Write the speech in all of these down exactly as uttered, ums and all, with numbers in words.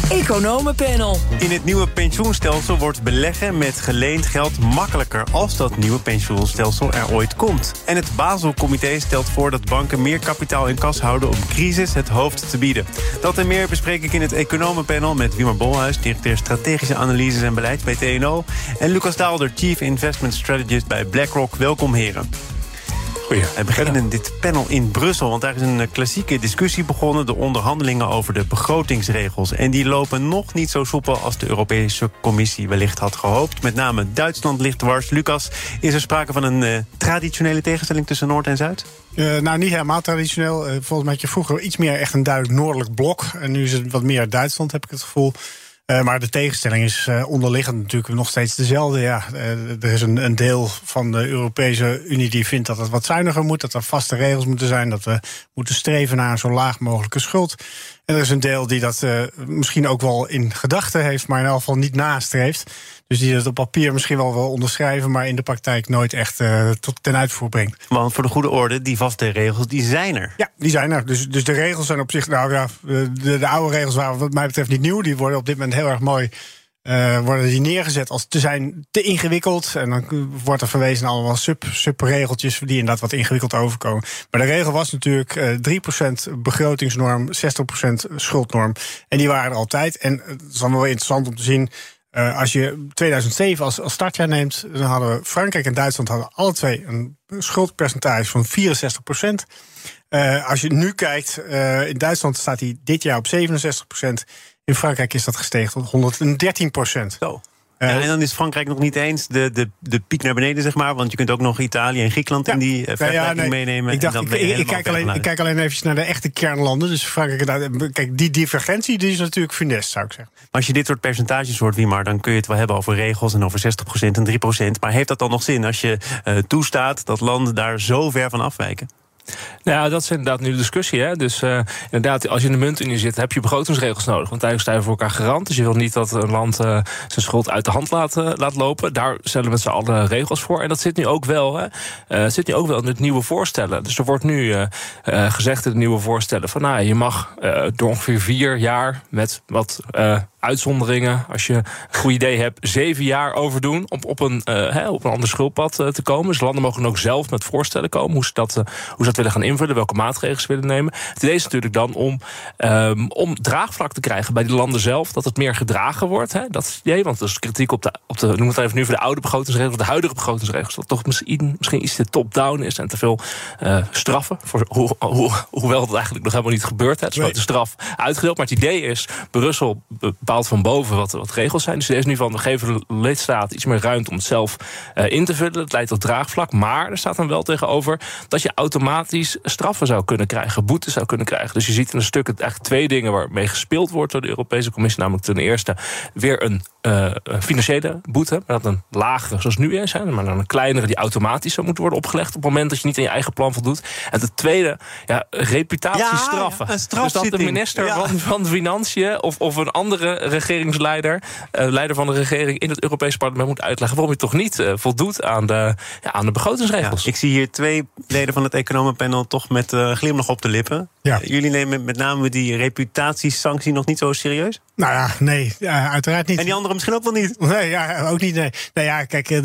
Economenpanel. In het nieuwe pensioenstelsel wordt beleggen met geleend geld makkelijker als dat nieuwe pensioenstelsel er ooit komt. En het Basel-comité stelt voor dat banken meer kapitaal in kas houden om crisis het hoofd te bieden. Dat en meer bespreek ik in het Economenpanel met Wiemer Bolhuis, directeur strategische analyses en beleid bij T N O, en Lucas Daalder, Chief Investment Strategist bij BlackRock. Welkom, heren. Goeie. We beginnen dit panel in Brussel, want daar is een klassieke discussie begonnen, de onderhandelingen over de begrotingsregels. En die lopen nog niet zo soepel als de Europese Commissie wellicht had gehoopt. Met name Duitsland ligt dwars. Lucas, is er sprake van een uh, traditionele tegenstelling tussen Noord en Zuid? Uh, nou, niet helemaal traditioneel. Uh, volgens mij had je vroeger iets meer echt een duidelijk noordelijk blok. En nu is het wat meer Duitsland, heb ik het gevoel. Uh, maar de tegenstelling is uh, onderliggend natuurlijk nog steeds dezelfde. Ja, uh, er is een, een deel van de Europese Unie die vindt dat het wat zuiniger moet, dat er vaste regels moeten zijn, dat we moeten streven naar een zo laag mogelijke schuld. En er is een deel die dat uh, misschien ook wel in gedachten heeft, maar in elk geval niet nastreeft. Dus die dat op papier misschien wel wil onderschrijven, maar in de praktijk nooit echt uh, tot ten uitvoer brengt. Want voor de goede orde, die vaste regels, die zijn er. Ja, die zijn er. Dus, dus de regels zijn op zich, nou ja, de, de oude regels waren wat mij betreft niet nieuw. Die worden op dit moment heel erg mooi uh, worden die neergezet als te zijn te ingewikkeld. En dan wordt er verwezen naar allemaal sub, subregeltjes die inderdaad wat ingewikkeld overkomen. Maar de regel was natuurlijk uh, drie procent begrotingsnorm, zestig procent schuldnorm. En die waren er altijd. En het is dan wel interessant om te zien. Uh, als je tweeduizend zeven als, als startjaar neemt, dan hadden we Frankrijk en Duitsland hadden alle twee een schuldpercentage van vierenzestig procent. Uh, als je nu kijkt, uh, in Duitsland staat hij dit jaar op zevenenzestig procent. In Frankrijk is dat gestegen tot honderddertien procent. Zo. Ja, en dan is Frankrijk nog niet eens de, de, de piek naar beneden, zeg maar. Want je kunt ook nog Italië en Griekenland ja. in die uh, vergelijking ja, nee, meenemen. Ik, dacht, en dan ik, ik, ik, kijk alleen, ik kijk alleen even naar de echte kernlanden. Dus Frankrijk, kijk, die divergentie die is natuurlijk funest, zou ik zeggen. Maar als je dit soort percentages hoort, Wiemar, dan kun je het wel hebben over regels en over zestig procent en drie procent. Maar heeft dat dan nog zin als je uh, toestaat dat landen daar zo ver van afwijken? Nou, dat is inderdaad nu de discussie. Hè? Dus uh, inderdaad, als je in de muntunie zit, heb je begrotingsregels nodig. Want eigenlijk sta je voor elkaar garant. Dus je wil niet dat een land uh, zijn schuld uit de hand laat, uh, laat lopen. Daar stellen we met z'n allen regels voor. En dat zit nu ook wel, hè? Uh, zit nu ook wel in het nieuwe voorstellen. Dus er wordt nu uh, uh, gezegd in de nieuwe voorstellen van, nou, je mag uh, door ongeveer vier jaar met wat Uh, uitzonderingen, als je een goed idee hebt, zeven jaar over doen om op een, uh, he, op een ander schuldpad uh, te komen. Dus landen mogen ook zelf met voorstellen komen hoe ze dat, uh, hoe ze dat willen gaan invullen, welke maatregelen ze willen nemen. Het idee is natuurlijk dan om, um, om draagvlak te krijgen bij die landen zelf, dat het meer gedragen wordt. Hè? Dat is het idee, want er is kritiek op de, op de, noem het even nu voor de oude begrotingsregels, de huidige begrotingsregels, dat toch misschien, misschien iets te top-down is en te veel uh, straffen, voor, ho, ho, hoewel het eigenlijk nog helemaal niet gebeurt. Hè? Het is gewoon de straf uitgedeeld, maar het idee is, Brussel bepaalt van boven wat, wat regels zijn. Dus er is nu van, we geven de lidstaat iets meer ruimte om het zelf uh, in te vullen. Dat leidt tot draagvlak. Maar er staat dan wel tegenover dat je automatisch straffen zou kunnen krijgen, boetes zou kunnen krijgen. Dus je ziet in een stuk het eigenlijk twee dingen waarmee gespeeld wordt door de Europese Commissie. Namelijk ten eerste weer een uh, financiële boete, maar dat een lagere zoals nu is, hè, maar dan een kleinere die automatisch zou moeten worden opgelegd op het moment dat je niet aan je eigen plan voldoet. En ten tweede, ja, reputatiestraffen. Ja, ja, dus dat de minister ja. van, van Financiën of, of een andere regeringsleider, uh, leider van de regering in het Europese parlement moet uitleggen waarom hij toch niet uh, voldoet aan de, ja, aan de begrotingsregels. Ja, ik zie hier twee leden van het Economenpanel toch met uh, glimlach op de lippen. Ja. Uh, jullie nemen met name die reputatiesanctie nog niet zo serieus? Nou ja, nee, ja, uiteraard niet. En die anderen misschien ook wel niet? Nee, ja, ook niet, nee. Nou ja, kijk, de,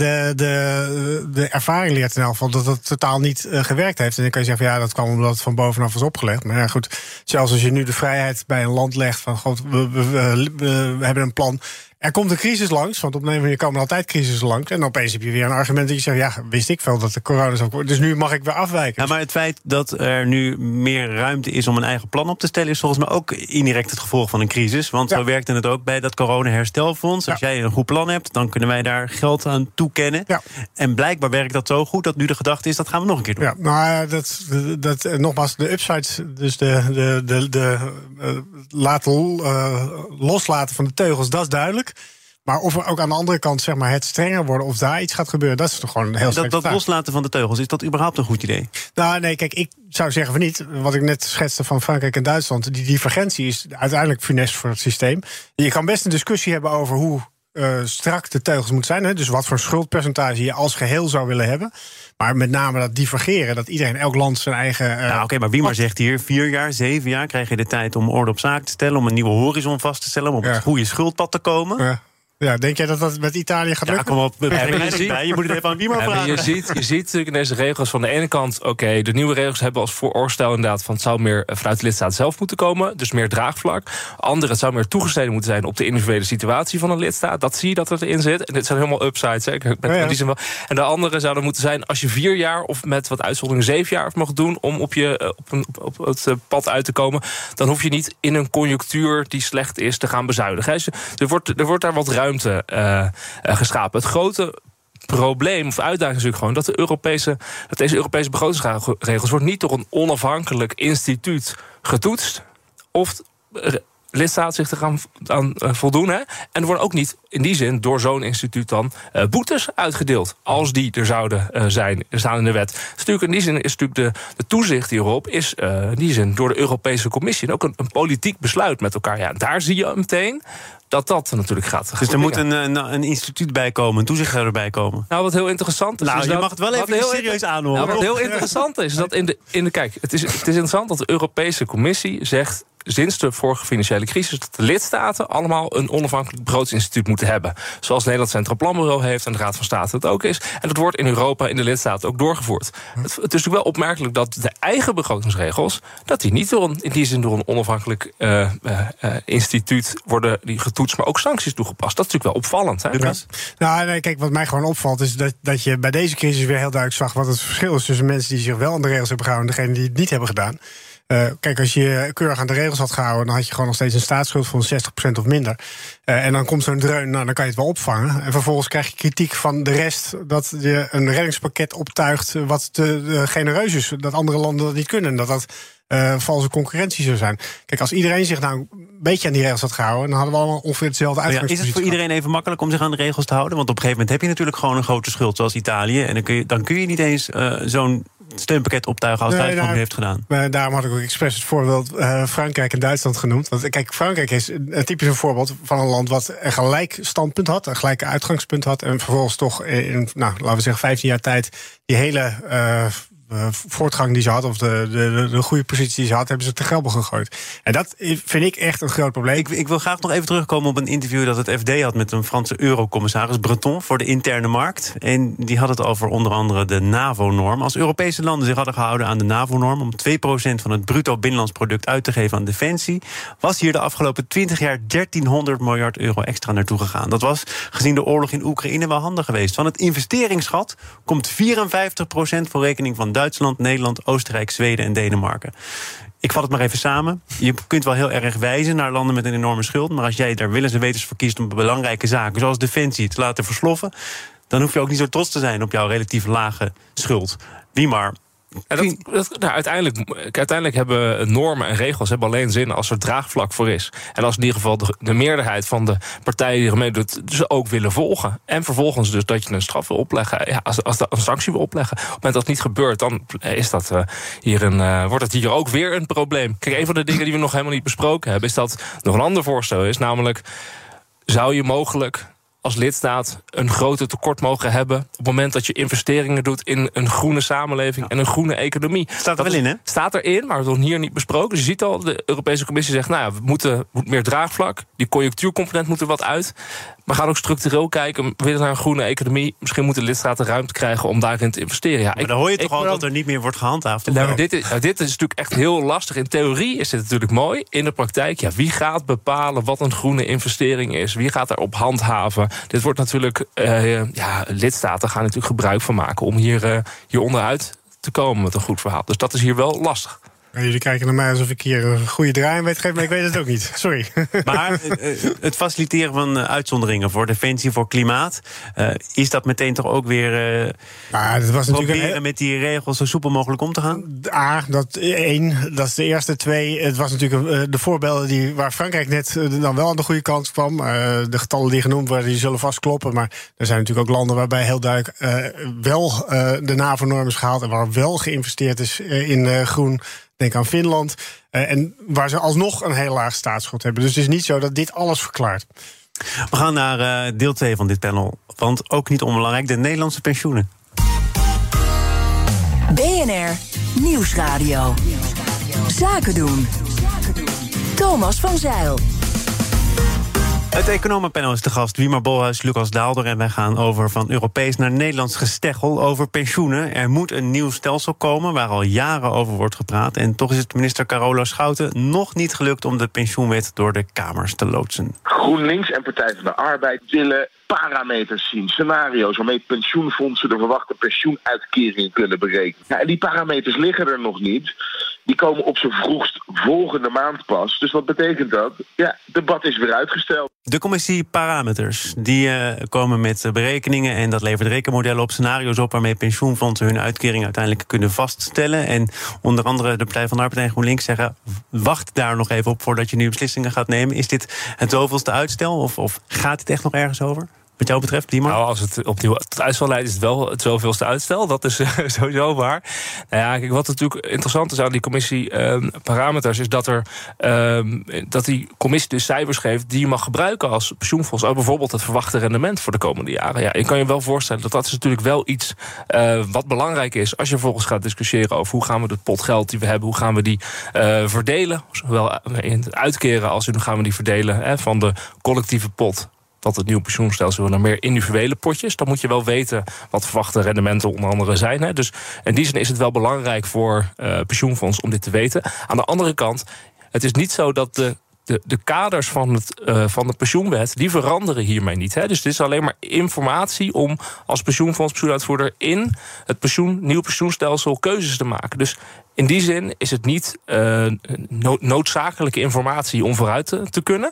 de, de ervaring leert in elk geval dat het totaal niet uh, gewerkt heeft. En dan kan je zeggen van ja, dat kwam omdat het van bovenaf was opgelegd. Maar ja, goed, zelfs als je nu de vrijheid bij een land legt van god, we, we, we, we, we hebben een plan. Er komt een crisis langs, want op een manier komen er altijd crisissen langs. En opeens heb je weer een argument dat je zegt, ja, wist ik veel dat de corona zou komen. Dus nu mag ik weer afwijken. Ja, maar het feit dat er nu meer ruimte is om een eigen plan op te stellen is volgens mij ook indirect het gevolg van een crisis. Want ja. zo werkte het ook bij dat corona-herstelfonds. Als ja. jij een goed plan hebt, dan kunnen wij daar geld aan toekennen. Ja. En blijkbaar werkt dat zo goed dat nu de gedachte is, dat gaan we nog een keer doen. Ja, nou, dat, dat, nogmaals, de upsides, dus de, de, de, de uh, laten, uh, loslaten van de teugels, dat is duidelijk. Maar of er ook aan de andere kant zeg maar, het strenger worden, of daar iets gaat gebeuren, dat is toch gewoon heel sterk. Dat, dat loslaten van de teugels, is dat überhaupt een goed idee? Nou, nee, kijk, ik zou zeggen van niet. Wat ik net schetste van Frankrijk en Duitsland, die divergentie is uiteindelijk funest voor het systeem. Je kan best een discussie hebben over hoe uh, strak de teugels moeten zijn. Hè? Dus wat voor schuldpercentage je als geheel zou willen hebben. Maar met name dat divergeren, dat iedereen, elk land zijn eigen... Uh, nou, Oké, okay, maar wie maar zegt hier, vier jaar, zeven jaar... krijg je de tijd om orde op zaak te stellen... om een nieuwe horizon vast te stellen... om op ja. het goede schuldpad te komen... Ja. Ja, denk jij dat dat met Italië gaat lukken? Ja, kom op. Ja, je, ziet, bij. je moet het even aan wie maar vragen. Je ziet, je ziet natuurlijk in deze regels van de ene kant... oké, okay, de nieuwe regels hebben als voorstel inderdaad... van het zou meer vanuit de lidstaat zelf moeten komen. Dus meer draagvlak. Andere, het zou meer toegesneden moeten zijn... op de individuele situatie van een lidstaat. Dat zie je dat het erin zit. En dit zijn helemaal upsides. Hè. Ik ben ja, ja. die wel. En de andere zouden moeten zijn... als je vier jaar of met wat uitzonderingen zeven jaar mag doen... om op, je, op, een, op het pad uit te komen... dan hoef je niet in een conjunctuur die slecht is te gaan bezuinigen. Dus er wordt, er wordt daar wat ruimte... Uh, Uh, geschapen. Het grote probleem of uitdaging is natuurlijk gewoon dat de Europese, dat deze Europese begrotingsregels wordt niet door een onafhankelijk instituut getoetst of uh, lidstaten zich te gaan aan uh, voldoen. Hè? En er worden ook niet in die zin door zo'n instituut dan uh, boetes uitgedeeld. Als die er zouden uh, zijn, er staan in de wet. Dus natuurlijk in die zin is natuurlijk de, de toezicht hierop is uh, in die zin door de Europese Commissie en ook een, een politiek besluit met elkaar. Ja, daar zie je meteen dat dat natuurlijk gaat. Dus er moet een, een, een instituut bij komen, een toezichthouder bij komen. Nou, wat heel interessant is... Nou, is je dat, mag het wel even heel serieus aanhoren. Nou, wat heel interessant is, dat in de, in de... Kijk, het is, het is interessant dat de Europese Commissie zegt... sinds de vorige financiële crisis... dat de lidstaten allemaal een onafhankelijk begrotingsinstituut moeten hebben. Zoals het Nederlands Centraal Planbureau heeft... en de Raad van State het ook is. En dat wordt in Europa, in de lidstaten ook doorgevoerd. Het, het is natuurlijk wel opmerkelijk dat de eigen begrotingsregels... dat die niet door een, in die zin door een onafhankelijk uh, uh, uh, instituut worden die getoetst... maar ook sancties toegepast. Dat is natuurlijk wel opvallend. Hè? Ja. Nou, nee, kijk, wat mij gewoon opvalt... is dat, dat je bij deze crisis weer heel duidelijk zag... wat het verschil is tussen mensen die zich wel aan de regels hebben gehouden... en degenen die het niet hebben gedaan. Uh, kijk, als je keurig aan de regels had gehouden... dan had je gewoon nog steeds een staatsschuld van zestig procent of minder. Uh, en dan komt zo'n dreun, nou, dan kan je het wel opvangen. En vervolgens krijg je kritiek van de rest... dat je een reddingspakket optuigt wat te uh, genereus is. Dat andere landen dat niet kunnen. En dat dat uh, valse concurrentie zou zijn. Kijk, als iedereen zich nou een beetje aan die regels had gehouden... dan hadden we allemaal ongeveer hetzelfde uitgangspositie. Ja, is het voor iedereen even makkelijk om zich aan de regels te houden? Want op een gegeven moment heb je natuurlijk gewoon een grote schuld... zoals Italië. En dan kun je, dan kun je niet eens uh, zo'n... steunpakket optuigen als nee, Duitsland nou, heeft gedaan. Uh, daarom had ik ook expres het voorbeeld uh, Frankrijk en Duitsland genoemd. Want kijk, Frankrijk is een typisch een voorbeeld van een land... wat een gelijk standpunt had, een gelijk uitgangspunt had... en vervolgens toch in, nou, laten we zeggen, vijftien jaar tijd... die hele uh, uh, voortgang die ze had... of de, de, de goede positie die ze had, hebben ze te gelden gegooid. En dat vind ik echt een groot probleem. Ik, ik wil graag nog even terugkomen op een interview dat het F D had... met een Franse eurocommissaris, Breton, voor de interne markt. En die had het over onder andere de NAVO-norm. Als Europese landen zich hadden gehouden aan de NAVO-norm... om twee procent van het bruto binnenlands product uit te geven aan defensie... was hier de afgelopen twintig jaar dertienhonderd miljard euro extra naartoe gegaan. Dat was, gezien de oorlog in Oekraïne, wel handig geweest. Van het investeringsgat komt vierenvijftig procent voor rekening van Duitsland, Nederland, Oostenrijk, Zweden en Denemarken. Ik vat het maar even samen. Je kunt wel heel erg wijzen naar landen met een enorme schuld... maar als jij daar willens en wetens voor kiest om belangrijke zaken... zoals defensie te laten versloffen... dan hoef je ook niet zo trots te zijn op jouw relatief lage schuld. Wie maar... En dat, dat, nou, uiteindelijk, uiteindelijk hebben normen en regels hebben alleen zin als er draagvlak voor is. En als in ieder geval de, de meerderheid van de partijen die er mee doet, ze ook willen volgen. En vervolgens dus dat je een straf wil opleggen, ja, als, als dat een sanctie wil opleggen. Op het moment dat het niet gebeurt, dan is dat, uh, hier een, uh, wordt het hier ook weer een probleem. Kijk, een van de dingen die we nog helemaal niet besproken hebben, is dat nog een ander voorstel is, namelijk zou je mogelijk als lidstaat een groter tekort mogen hebben op het moment dat je investeringen doet in een groene samenleving en een groene economie. Staat er wel in, hè? Staat erin, maar we hebben het nog hier niet besproken. Dus je ziet al, de Europese Commissie zegt, nou ja, we moeten, moeten meer draagvlak. Die conjunctuurcomponent moet er wat uit. We gaan ook structureel kijken, we willen naar een groene economie. Misschien moeten lidstaten ruimte krijgen om daarin te investeren. Ja, maar ik, dan hoor je toch ik, al dat er niet meer wordt gehandhaafd? Nou, maar dit, is, nou, dit is natuurlijk echt heel lastig. In theorie is dit natuurlijk mooi. In de praktijk, ja, wie gaat bepalen wat een groene investering is? Wie gaat daarop handhaven? Dit wordt natuurlijk, uh, ja, lidstaten gaan natuurlijk gebruik van maken om hier, uh, hier onderuit te komen met een goed verhaal. Dus dat is hier wel lastig. Jullie kijken naar mij alsof ik hier een goede draai aan weet geven, maar ik weet het ook niet. Sorry. Maar het faciliteren van uitzonderingen voor defensie, voor klimaat, uh, is dat meteen toch ook weer uh, maar dat was natuurlijk proberen een... met die regels zo soepel mogelijk om te gaan? A, dat één, dat is de eerste. Twee, het was natuurlijk de voorbeelden die, waar Frankrijk net dan wel aan de goede kant kwam. Uh, de getallen die genoemd worden, die zullen vast kloppen. Maar er zijn natuurlijk ook landen waarbij heel duidelijk uh, wel uh, de NAVO-norm is gehaald en waar wel geïnvesteerd is uh, in uh, groen. Denk aan Finland. Uh, en waar ze alsnog een heel laag staatsschuld hebben. Dus het is niet zo dat dit alles verklaart. We gaan naar uh, deel twee van dit panel. Want ook niet onbelangrijk, de Nederlandse pensioenen. B N R Nieuwsradio. Zaken doen. Thomas van Zijl. Het economenpanel is de gast, Wiedmer Bolhuis, Lucas Daalder. En wij gaan over van Europees naar Nederlands gesteggel over pensioenen. Er moet een nieuw stelsel komen waar al jaren over wordt gepraat. En toch is het minister Carola Schouten nog niet gelukt om de pensioenwet door de Kamers te loodsen. GroenLinks en Partij van de Arbeid willen parameters zien, scenario's waarmee pensioenfondsen de verwachte pensioenuitkeringen kunnen berekenen. Ja, en die parameters liggen er nog niet. Die komen op z'n vroegst volgende maand pas. Dus wat betekent dat? Ja, het debat is weer uitgesteld. De commissie Parameters, die uh, komen met berekeningen en dat levert rekenmodellen op, scenario's op waarmee pensioenfondsen hun uitkering uiteindelijk kunnen vaststellen. En onder andere de Partij van de Arbeid en GroenLinks zeggen, wacht daar nog even op voordat je nu beslissingen gaat nemen. Is dit het zoveelste uitstel of, of gaat het echt nog ergens over? Wat jou betreft, Wiedmer? Nou, als het opnieuw het uitstel leidt, is het wel het zoveelste uitstel. Dat is uh, sowieso waar. Nou ja, kijk, wat natuurlijk interessant is aan die commissie uh, Parameters, is dat er uh, dat die commissie dus cijfers geeft die je mag gebruiken als pensioenfonds. Ook bijvoorbeeld het verwachte rendement voor de komende jaren. Ja, je kan je wel voorstellen dat dat is natuurlijk wel iets uh, wat belangrijk is als je vervolgens gaat discussiëren over hoe gaan we de pot geld die we hebben, hoe gaan we die uh, verdelen, zowel in het uitkeren als in hoe gaan we die verdelen hè, van de collectieve pot. Dat het nieuwe pensioenstelsel naar meer individuele potjes. Dan moet je wel weten wat verwachte rendementen onder andere zijn. Hè. Dus in die zin is het wel belangrijk voor uh, pensioenfonds om dit te weten. Aan de andere kant, het is niet zo dat de De, de kaders van, het, uh, van de pensioenwet, die veranderen hiermee niet. Hè? Dus dit is alleen maar informatie om als pensioenfonds, pensioenuitvoerder in het pensioen, nieuw pensioenstelsel keuzes te maken. Dus in die zin is het niet uh, no- noodzakelijke informatie om vooruit te, te kunnen.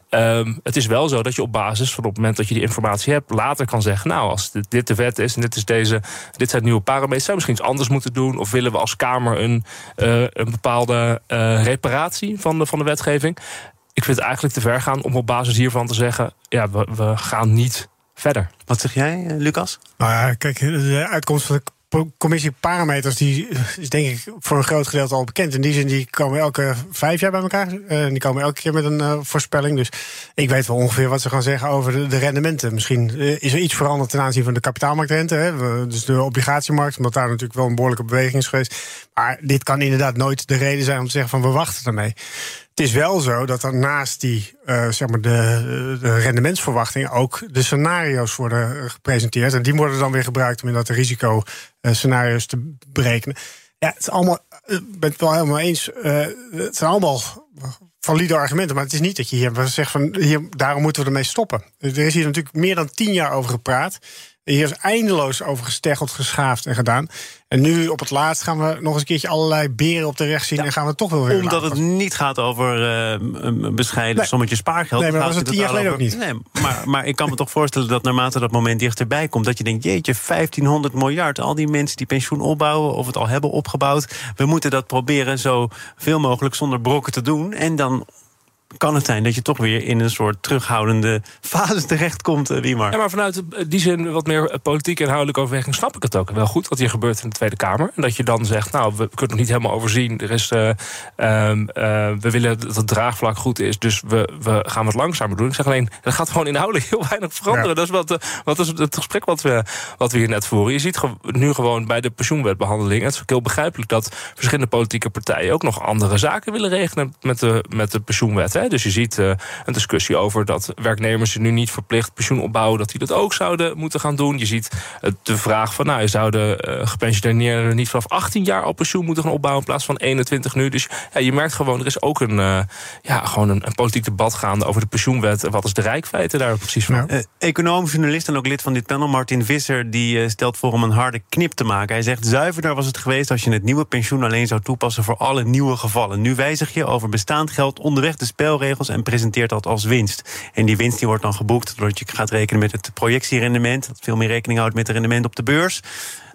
Um, het is wel zo dat je op basis van op het moment dat je die informatie hebt, later kan zeggen, nou, als dit, dit de wet is en dit is deze, dit zijn nieuwe parameters, zou je misschien iets anders moeten doen, of willen we als Kamer een, uh, een bepaalde uh, reparatie van de, van de wetgeving. Ik vind het eigenlijk te ver gaan om op basis hiervan te zeggen, ja, we, we gaan niet verder. Wat zeg jij, Lucas? Nou ja, kijk, de uitkomst van de commissie Parameters die is denk ik voor een groot gedeelte al bekend. In die zin, die komen elke vijf jaar bij elkaar. Uh, die komen elke keer met een uh, voorspelling. Dus ik weet wel ongeveer wat ze gaan zeggen over de, de rendementen. Misschien uh, is er iets veranderd ten aanzien van de kapitaalmarktrente. Hè, we, dus de obligatiemarkt, omdat daar natuurlijk wel een behoorlijke beweging is geweest. Maar dit kan inderdaad nooit de reden zijn om te zeggen van we wachten ermee. Het is wel zo dat er naast die uh, zeg maar de, de rendementsverwachtingen ook de scenario's worden gepresenteerd. En die worden dan weer gebruikt om inderdaad de risicoscenario's te berekenen. Ja, het is allemaal, ik ben het wel helemaal eens. Uh, het zijn allemaal valide argumenten, maar het is niet dat je hier zegt van hier, daarom moeten we ermee stoppen. Er is hier natuurlijk meer dan tien jaar over gepraat. Hier is eindeloos over gesteggeld, geschaafd en gedaan. En nu op het laatst gaan we nog eens een keertje allerlei beren op de weg zien. Ja, en gaan we toch wel weer. Omdat het niet gaat over uh, een bescheiden nee. sommetje spaargeld. Nee, maar dat was het tien jaar geleden over, ook niet. Nee, maar, maar ik kan me toch voorstellen dat naarmate dat moment dichterbij komt, dat je denkt, jeetje, vijftienhonderd miljard. Al die mensen die pensioen opbouwen of het al hebben opgebouwd. We moeten dat proberen zo veel mogelijk zonder brokken te doen. En dan kan het zijn dat je toch weer in een soort terughoudende fase terechtkomt, Wiedmer. Ja, maar vanuit die zin wat meer politieke inhoudelijk overweging snap ik het ook wel goed wat hier gebeurt in de Tweede Kamer. En dat je dan zegt, nou, we kunnen het nog niet helemaal overzien. Er is, uh, uh, uh, we willen dat het draagvlak goed is, dus we, we gaan wat langzamer doen. Ik zeg alleen, er gaat gewoon inhoudelijk heel weinig veranderen. Ja. Dat is wat, uh, wat is het gesprek wat we, wat we hier net voeren. Je ziet ge- nu gewoon bij de pensioenwetbehandeling, het is ook heel begrijpelijk dat verschillende politieke partijen ook nog andere zaken willen regelen met de, met de pensioenwet. Hè. Dus je ziet uh, een discussie over dat werknemers die nu niet verplicht pensioen opbouwen, dat die dat ook zouden moeten gaan doen. Je ziet uh, de vraag van, nou, zouden uh, gepensioneerden niet vanaf achttien jaar al pensioen moeten gaan opbouwen in plaats van eenentwintig nu. Dus ja, je merkt gewoon, er is ook een, uh, ja, gewoon een, een politiek debat gaande over de pensioenwet. Wat is de reikwijdte daar precies van? Uh, econoom, journalist en ook lid van dit panel, Martin Visser, die uh, stelt voor om een harde knip te maken. Hij zegt, zuiverder was het geweest als je het nieuwe pensioen alleen zou toepassen voor alle nieuwe gevallen. Nu wijzig je over bestaand geld onderweg de spelregels en presenteert dat als winst. En die winst die wordt dan geboekt doordat je gaat rekenen met het projectierendement, dat veel meer rekening houdt met het rendement op de beurs.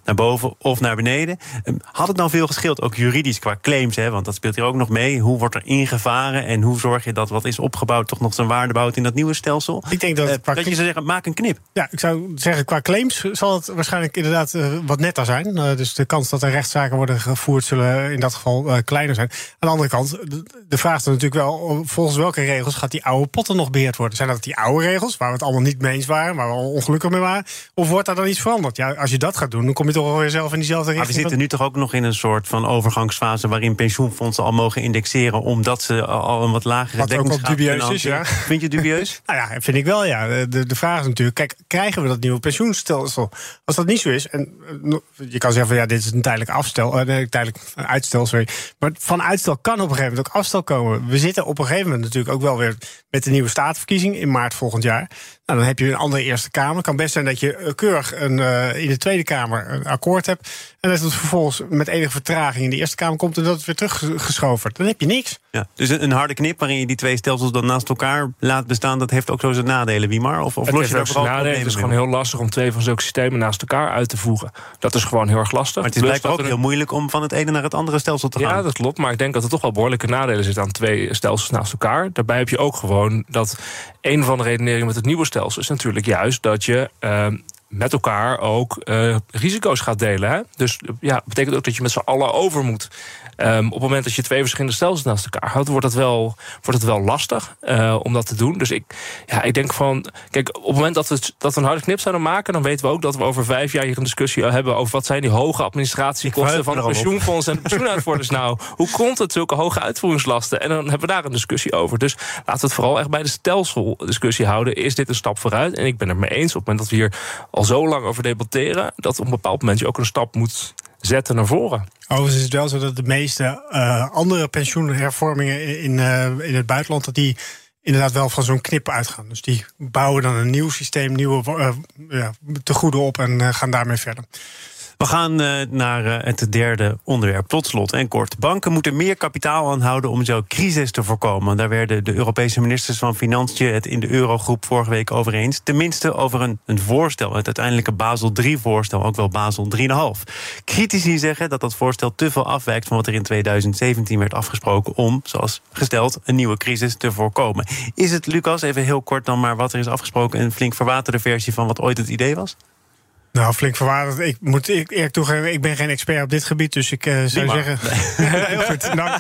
naar boven of naar beneden. Had het nou veel gescheeld, ook juridisch qua claims, hè? Want dat speelt hier ook nog mee. Hoe wordt er ingevaren en hoe zorg je dat wat is opgebouwd toch nog zijn waarde bouwt in dat nieuwe stelsel? Ik denk dat, uh, qua dat je zou zeggen, maak een knip. Ja, ik zou zeggen, qua claims zal het waarschijnlijk inderdaad uh, wat netter zijn. Uh, dus de kans dat er rechtszaken worden gevoerd zullen in dat geval uh, kleiner zijn. Aan de andere kant, de, de vraag is natuurlijk wel, volgens welke regels gaat die oude potten nog beheerd worden? Zijn dat die oude regels, waar we het allemaal niet mee eens waren, waar we al ongelukkig mee waren? Of wordt daar dan iets veranderd? Ja, als je dat gaat doen, dan kom je toch alweer zelf in diezelfde richting. Maar we zitten nu toch ook nog in een soort van overgangsfase waarin pensioenfondsen al mogen indexeren omdat ze al een wat lagere dekkingsgraad wat ook wel dubieus is, ja. Vind je dubieus? Nou ja, vind ik wel, ja. De, de vraag is natuurlijk, kijk, krijgen we dat nieuwe pensioenstelsel? Als dat niet zo is, en je kan zeggen van ja, dit is een tijdelijk afstel, uh, nee, tijdelijk uitstel, sorry. Maar van uitstel kan op een gegeven moment ook afstel komen. We zitten op een gegeven moment natuurlijk ook wel weer met de nieuwe statenverkiezing in maart volgend jaar. Nou, dan heb je een andere Eerste Kamer. Het kan best zijn dat je keurig een, uh, in de Tweede Kamer een akkoord hebt. En dat het vervolgens met enige vertraging in de Eerste Kamer komt en dat het weer teruggeschoven wordt. Dan heb je niks. Ja, dus een, een harde knip waarin je die twee stelsels dan naast elkaar laat bestaan, dat heeft ook zo zijn nadelen, Wiemar? Of, of het los je daar vooral nadelen? Het is gewoon heel lastig om twee van zulke systemen naast elkaar uit te voegen. Dat is gewoon heel erg lastig. Maar het is blijkbaar ook heel moeilijk om van het ene naar het andere stelsel te gaan. Ja, dat klopt. Maar ik denk dat er toch wel behoorlijke nadelen zitten aan twee stelsels naast elkaar. Daarbij heb je ook gewoon dat een van de redeneringen met het nieuwe stelsel is natuurlijk juist dat je Uh, met elkaar ook uh, risico's gaat delen. Hè? Dus ja, betekent ook dat je met z'n allen over moet. Um, op het moment dat je twee verschillende stelsels naast elkaar houdt, wordt het wel, wordt het wel lastig uh, om dat te doen. Dus ik, ja, ik denk van, kijk, op het moment dat we, dat we een harde knip zouden maken, dan weten we ook dat we over vijf jaar hier een discussie hebben over wat zijn die hoge administratiekosten van het pensioenfonds en de pensioenuitvoerders nou. Hoe komt het zulke hoge uitvoeringslasten? En dan hebben we daar een discussie over. Dus laten we het vooral echt bij de stelseldiscussie houden. Is dit een stap vooruit? En ik ben het mee eens op het moment dat we hier al zo lang over debatteren, dat op een bepaald moment je ook een stap moet zetten naar voren. Overigens is het wel zo dat de meeste uh, andere pensioenhervormingen in, uh, in het buitenland, dat die inderdaad wel van zo'n knip uitgaan. Dus die bouwen dan een nieuw systeem, nieuwe uh, ja, tegoeden op en uh, gaan daarmee verder. We gaan uh, naar uh, het derde onderwerp. Tot slot en kort. Banken moeten meer kapitaal aanhouden om zo crisis te voorkomen. Daar werden de Europese ministers van Financiën het in de Eurogroep vorige week over eens. Tenminste over een, een voorstel, het uiteindelijke Basel drie voorstel, ook wel Basel drie komma vijf. Critici zeggen dat dat voorstel te veel afwijkt van wat er in tweeduizend zeventien werd afgesproken om, zoals gesteld, een nieuwe crisis te voorkomen. Is het, Lucas, even heel kort dan maar wat er is afgesproken, een flink verwaterde versie van wat ooit het idee was? Nou, flink verwaardigd. Ik moet eerlijk toegeven, ik ben geen expert op dit gebied, dus ik uh, zou zeggen. Nee. Heel goed. Nou,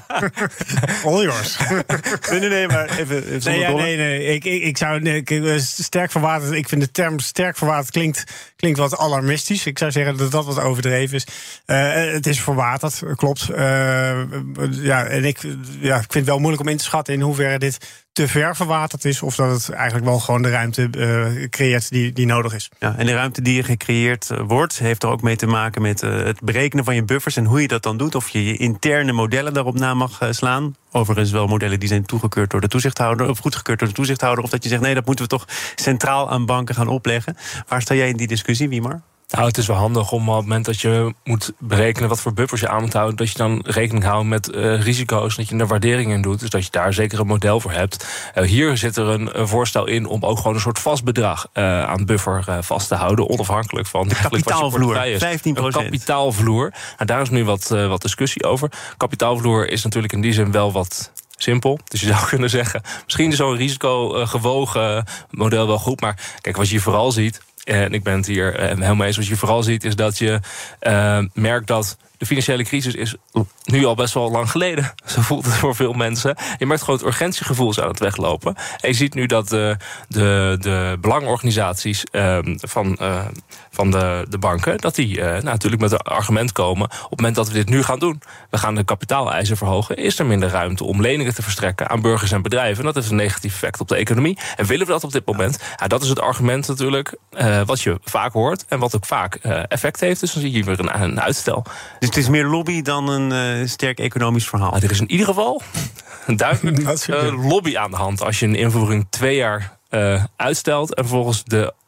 all yours. Nee, nee, nee, maar even. even nee, ja, nee, nee. Ik, ik, ik zou nee, ik, sterk verwaardigd. Ik vind de term sterk verwaardigd klinkt, klinkt wat alarmistisch. Ik zou zeggen dat dat wat overdreven is. Uh, het is verwaterd, klopt. Uh, ja, en ik, ja, ik vind het wel moeilijk om in te schatten in hoeverre dit te ver verwaterd is, of dat het eigenlijk wel gewoon de ruimte uh, creëert die, die nodig is. Ja, en de ruimte die er gecreëerd wordt, heeft er ook mee te maken met uh, het berekenen van je buffers en hoe je dat dan doet. Of je je interne modellen daarop na mag uh, slaan. Overigens wel modellen die zijn toegekeurd door de toezichthouder, of goedgekeurd door de toezichthouder. Of dat je zegt, nee, dat moeten we toch centraal aan banken gaan opleggen. Waar sta jij in die discussie, Wiemar? Nou, het is wel handig om op het moment dat je moet berekenen wat voor buffers je aan moet houden, dat je dan rekening houdt met uh, risico's, dat je er waardering in doet, dus dat je daar zeker een model voor hebt. Uh, hier zit er een, een voorstel in om ook gewoon een soort vast bedrag uh, aan buffer uh, vast te houden, onafhankelijk van de kapitaalvloer, vijftien procent. Een kapitaalvloer. Nou, daar is nu wat, uh, wat discussie over. Kapitaalvloer is natuurlijk in die zin wel wat simpel. Dus je zou kunnen zeggen, misschien is zo'n risicogewogen model wel goed, maar kijk, wat je hier vooral ziet, en ik ben het hier helemaal eens, wat je vooral ziet is dat je uh, merkt dat de financiële crisis is nu al best wel lang geleden. Zo voelt het voor veel mensen. Je merkt gewoon het urgentiegevoel is aan het weglopen. En je ziet nu dat de, de, de belangenorganisaties uh, van, uh, van de, de banken, dat die uh, nou, natuurlijk met een argument komen, op het moment dat we dit nu gaan doen, we gaan de kapitaaleisen verhogen, is er minder ruimte om leningen te verstrekken aan burgers en bedrijven. En dat heeft een negatief effect op de economie. En willen we dat op dit moment? Ja, dat is het argument natuurlijk uh, wat je vaak hoort en wat ook vaak uh, effect heeft. Dus dan zie je weer een, een uitstel. Dus het is meer lobby dan een uh, sterk economisch verhaal? Nou, er is in ieder geval een duidelijk uh, lobby aan de hand als je een invoering twee jaar uh, uitstelt en vervolgens de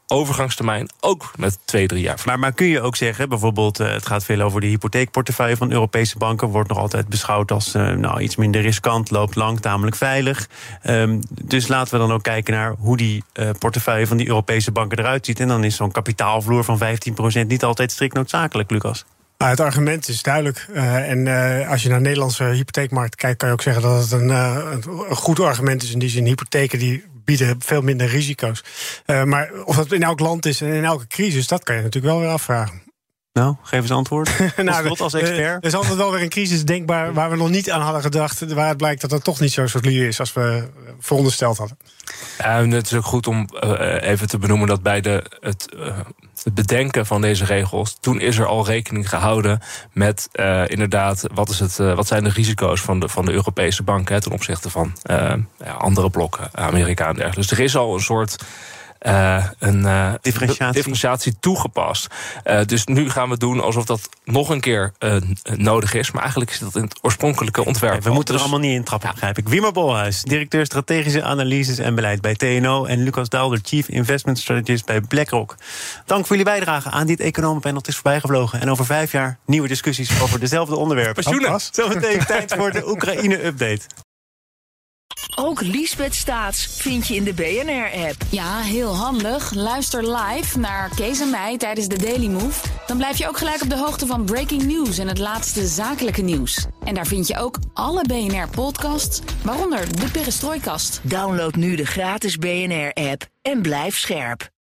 overgangstermijn ook met twee, drie jaar. Maar, maar kun je ook zeggen, bijvoorbeeld, uh, het gaat veel over de hypotheekportefeuille van Europese banken, wordt nog altijd beschouwd als uh, nou, iets minder riskant, loopt lang, tamelijk veilig. Um, dus laten we dan ook kijken naar hoe die uh, portefeuille van die Europese banken eruit ziet. En dan is zo'n kapitaalvloer van vijftien procent niet altijd strikt noodzakelijk, Lucas. Nou, het argument is duidelijk. Uh, en uh, als je naar de Nederlandse hypotheekmarkt kijkt, kan je ook zeggen dat het een, uh, een goed argument is. In die zin, hypotheken die bieden veel minder risico's. Uh, maar of dat in elk land is en in elke crisis, dat kan je natuurlijk wel weer afvragen. Nou, geef eens antwoord. nou, als expert. Er is altijd wel weer een crisis denkbaar waar we nog niet aan hadden gedacht. Waar het blijkt dat het toch niet zo solide is als we verondersteld hadden. Ja, en het is ook goed om uh, even te benoemen dat bij de, het, uh, het bedenken van deze regels, toen is er al rekening gehouden met uh, inderdaad, wat, is het, uh, wat zijn de risico's van de, van de Europese banken hè, ten opzichte van uh, ja, andere blokken, Amerika en dergelijke. Dus er is al een soort Uh, een uh, differentiatie. differentiatie toegepast. Uh, dus nu gaan we doen alsof dat nog een keer uh, nodig is. Maar eigenlijk is dat in het oorspronkelijke ontwerp. Okay, we moeten dus er allemaal niet in trappen, ja. begrijp ik. Wiemer Bolhuis, directeur strategische analyses en beleid bij T N O. En Lucas Daalder, chief investment strategist bij BlackRock. Dank voor jullie bijdrage aan dit economenpanel. Het is voorbijgevlogen. En over vijf jaar nieuwe discussies over dezelfde onderwerpen. Pensioenen. Zometeen tijd voor de Oekraïne-update. Ook Liesbeth Staats vind je in de B N R-app. Ja, heel handig. Luister live naar Kees en mij tijdens de Daily Move. Dan blijf je ook gelijk op de hoogte van breaking news en het laatste zakelijke nieuws. En daar vind je ook alle B N R-podcasts, waaronder de Perestrooikast. Download nu de gratis B N R-app en blijf scherp.